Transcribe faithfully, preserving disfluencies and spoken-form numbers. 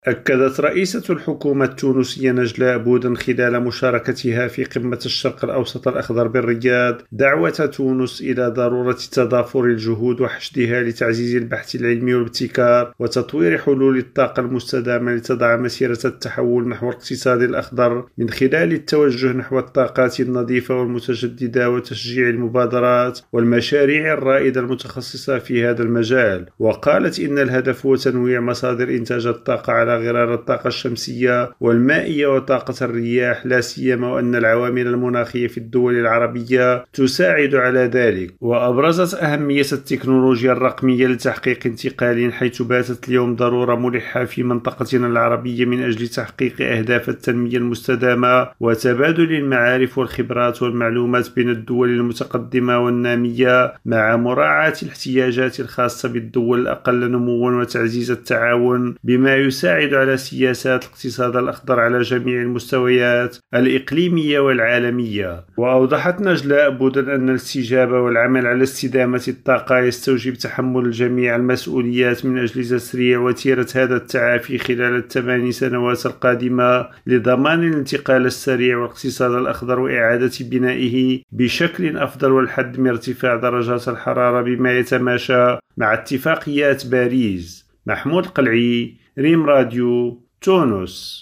أكدت رئيسة الحكومة التونسية نجلاء بودن خلال مشاركتها في قمة الشرق الأوسط الأخضر بالرياض دعوة تونس إلى ضرورة تضافر الجهود وحشدها لتعزيز البحث العلمي والابتكار وتطوير حلول الطاقة المستدامة لتضع مسيرة التحول نحو الاقتصاد الأخضر من خلال التوجه نحو الطاقات النظيفة والمتجددة وتشجيع المبادرات والمشاريع الرائدة المتخصصة في هذا المجال. وقالت إن الهدف هو تنويع مصادر إنتاج الطاقة على غرار الطاقة الشمسية والمائية وطاقة الرياح، لا سيما وأن العوامل المناخية في الدول العربية تساعد على ذلك. وأبرزت أهمية التكنولوجيا الرقمية لتحقيق انتقال، حيث باتت اليوم ضرورة ملحة في منطقتنا العربية من أجل تحقيق أهداف التنمية المستدامة وتبادل المعارف والخبرات والمعلومات بين الدول المتقدمة والنامية، مع مراعاة الاحتياجات الخاصة بالدول الأقل نموا وتعزيز التعاون، بما يساعد على سياسات الاقتصاد الأخضر على جميع المستويات الإقليمية والعالمية. وأوضحت نجلاء بودن أن الاستجابة والعمل على استدامة الطاقة يستوجب تحمل جميع المسؤوليات من أجل تسريع وتيرة هذا التعافي خلال الثماني سنوات القادمة لضمان الانتقال السريع والاقتصاد الأخضر وإعادة بنائه بشكل أفضل والحد من ارتفاع درجات الحرارة بما يتماشى مع اتفاقيات باريس. محمود قلعي، ريم راديو، تونس.